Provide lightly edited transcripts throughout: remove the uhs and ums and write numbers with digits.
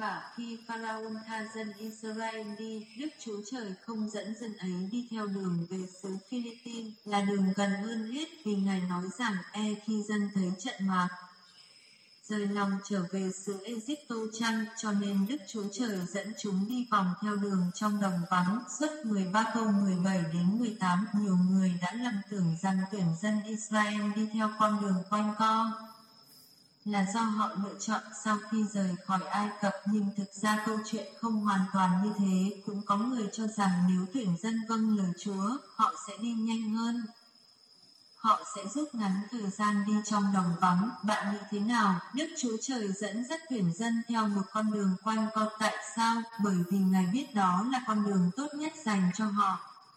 Và khi Pharaoh tha dân Israel đi, Đức Chúa Trời không dẫn dân ấy đi theo đường về xứ Philippines, là đường gần hơn hết, vì Ngài nói rằng khi dân thấy trận mạc rời lòng trở về xứ Ê-díp-tô chăng, cho nên Đức Chúa Trời dẫn chúng đi vòng theo đường trong đồng vắng. Suất 13 câu 17 đến 18, nhiều người đã lầm tưởng rằng tuyển dân Israel đi theo con đường quanh co là do họ lựa chọn sau khi rời khỏi Ai Cập, nhưng thực ra câu chuyện không hoàn toàn như thế. Cũng có người cho rằng nếu tuyển dân vâng lời Chúa, họ sẽ đi nhanh hơn, họ sẽ rút ngắn thời gian đi trong đồng vắng. Bạn nghĩ thế nào? Đức Chúa Trời dẫn dắt tuyển dân theo một con đường quanh co, tại sao? Bởi vì Ngài biết đó là con đường tốt nhất dành cho họ.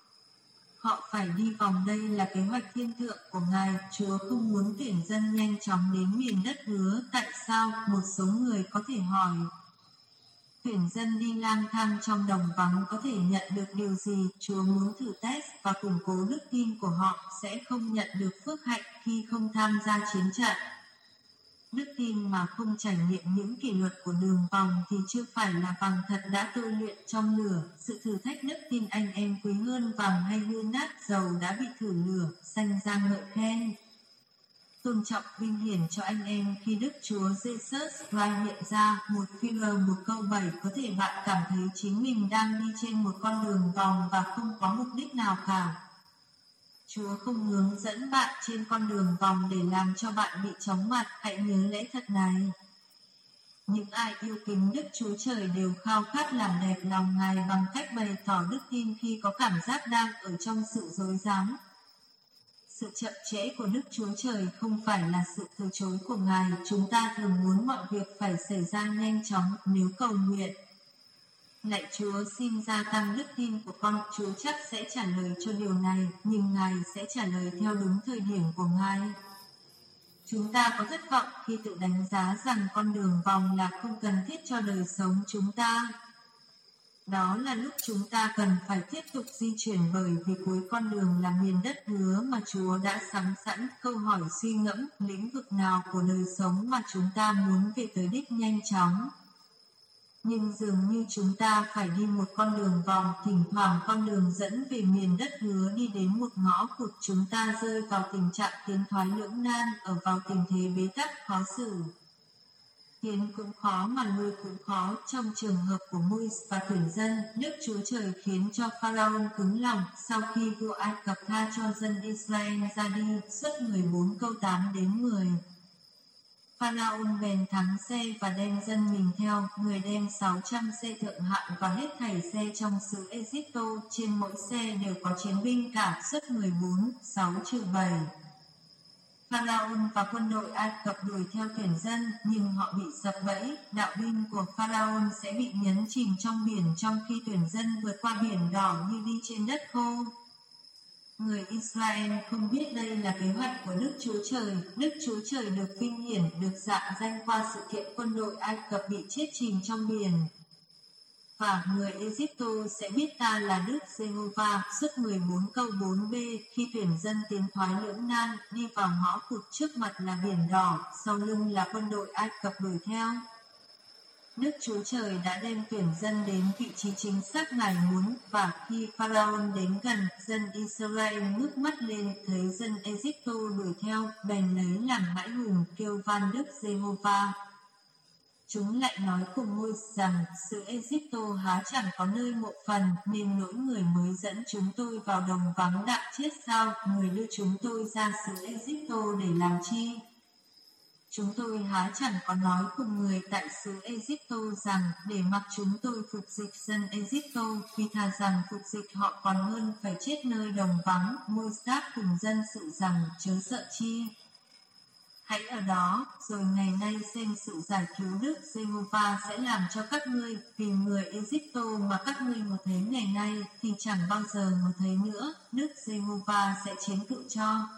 Họ phải đi vòng, đây là kế hoạch thiên thượng của Ngài. Chúa không muốn tuyển dân nhanh chóng đến miền đất hứa. Tại sao? Một số người có thể hỏi, tuyển dân đi lang thang trong đồng vắng có thể nhận được điều gì? Chúa muốn thử test và củng cố đức tin của họ. Sẽ không nhận được phước hạnh khi không tham gia chiến trận. Đức tin mà không trải nghiệm những kỷ luật của đường vòng thì chưa phải là vàng thật đã tôi luyện trong lửa. Sự thử thách đức tin anh em quý hơn vàng hay hư nát, dầu đã bị thử lửa, sanh ra ngợi khen. Tôn trọng vinh hiển cho anh em khi Đức Chúa Jesus Christ hiện ra. Một Phi-rơ 1 câu 7, có thể bạn cảm thấy chính mình đang đi trên một con đường vòng và không có mục đích nào cả. Chúa không hướng dẫn bạn trên con đường vòng để làm cho bạn bị chóng mặt. Hãy nhớ lẽ thật này. Những ai yêu kính Đức Chúa Trời đều khao khát làm đẹp lòng Ngài bằng cách bày tỏ đức tin khi có cảm giác đang ở trong sự rối rắm. Sự chậm trễ của Đức Chúa Trời không phải là sự từ chối của Ngài. Chúng ta thường muốn mọi việc phải xảy ra nhanh chóng nếu cầu nguyện. Lạy Chúa, xin gia tăng đức tin của con. Chúa chắc sẽ trả lời cho điều này, nhưng Ngài sẽ trả lời theo đúng thời điểm của Ngài. Chúng ta có thất vọng khi tự đánh giá rằng con đường vòng là không cần thiết cho đời sống chúng ta. Đó là lúc chúng ta cần phải tiếp tục di chuyển, bởi vì cuối con đường là miền đất hứa mà Chúa đã sắm sẵn. Câu hỏi suy ngẫm, lĩnh vực nào của đời sống mà chúng ta muốn về tới đích nhanh chóng? Nhưng dường như chúng ta phải đi một con đường vòng, thỉnh thoảng con đường dẫn về miền đất hứa đi đến một ngõ cụt, chúng ta rơi vào tình trạng tiến thoái lưỡng nan, ở vào tình thế bế tắc khó xử. Tiến cũng khó mà lui cũng khó. Trong trường hợp của Môi-se và tuyển dân, Đức Chúa Trời khiến cho Pharaoh cứng lòng sau khi vua Ai Cập tha cho dân Israel ra đi. Suất 14 câu 8 đến 10. Pharaoh bèn thắng xe và đem dân mình theo. Người đem 600 xe thượng hạng và hết thảy xe trong xứ Ê-díp-tô. Trên mỗi xe đều có chiến binh cả. Suất 14, 6-7. Pharaoh và quân đội Ai Cập đuổi theo tuyển dân, nhưng họ bị sập bẫy. Đạo binh của Pharaoh sẽ bị nhấn chìm trong biển, trong khi tuyển dân vượt qua biển đỏ như đi trên đất khô. Người Israel không biết đây là kế hoạch của Đức Chúa Trời. Đức Chúa Trời được vinh hiển, được dạng danh qua sự kiện quân đội Ai Cập bị chết chìm trong biển. Và người Ê-díp-tô sẽ biết ta là Đức Giê-hô-va. Suất 14 câu 4b. Khi tuyển dân tiến thoái lưỡng nan, đi vào ngõ cụt, trước mặt là biển đỏ, sau lưng là quân đội Ai Cập đuổi theo. Đức Chúa Trời đã đem tuyển dân đến vị trí chính xác Ngài muốn, và khi Pharaoh đến gần, dân Israel ngước mắt lên, thấy dân Ê-díp-tô đuổi theo, bèn lấy làm hãi hùng, kêu van Đức Giê-hô-va. Chúng lại nói cùng Môi-se rằng, xứ Ê-díp-tô há chẳng có nơi mộ phần, nên nỗi người mới dẫn chúng tôi vào đồng vắng đã chết sao? Người đưa chúng tôi ra xứ Ê-díp-tô để làm chi? Chúng tôi há chẳng có nói cùng người tại xứ Ê-díp-tô rằng, để mặc chúng tôi phục dịch dân Ê-díp-tô, vì thà rằng phục dịch họ còn hơn phải chết nơi đồng vắng. Môi-se đáp cùng dân sự rằng, chớ sợ chi. Hãy ở đó, rồi ngày nay xem sự giải cứu Đức Giê-hô-va sẽ làm cho các ngươi, vì người Ê-díp-tô mà các ngươi một thấy ngày nay, thì chẳng bao giờ một thấy nữa. Đức Giê-hô-va sẽ chiến cự cho.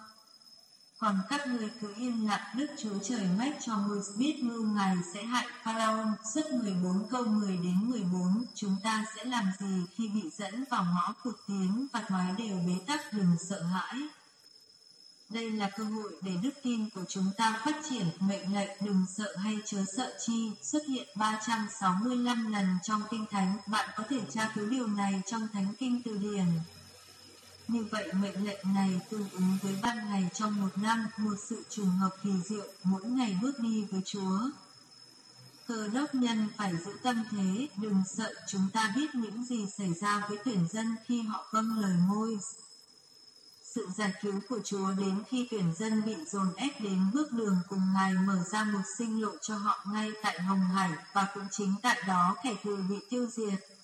Còn các ngươi cứ yên lặng. Đức Chúa Trời mách cho Môi-se biết mưu Ngài sẽ hại Pharaoh. Suất 14 câu 10 đến 14. Chúng ta sẽ làm gì khi bị dẫn vào ngõ cụt tiến và thoái đều bế tắc? Đừng sợ hãi. Đây là cơ hội để đức tin của chúng ta phát triển. Mệnh lệnh đừng sợ hay chớ sợ chi xuất hiện 365 lần trong Kinh Thánh. Bạn có thể tra cứu điều này trong Thánh Kinh Từ điển. Như vậy mệnh lệnh này tương ứng với ban ngày trong một năm, một sự trùng hợp kỳ diệu, mỗi ngày bước đi với Chúa. Cơ đốc nhân phải giữ tâm thế, đừng sợ. Chúng ta biết những gì xảy ra với tuyển dân khi họ vâng lời Môi. Sự giải cứu của Chúa đến khi tuyển dân bị dồn ép đến bước đường cùng Ngài mở ra một sinh lộ cho họ ngay tại Hồng Hải, và cũng chính tại đó kẻ thù bị tiêu diệt.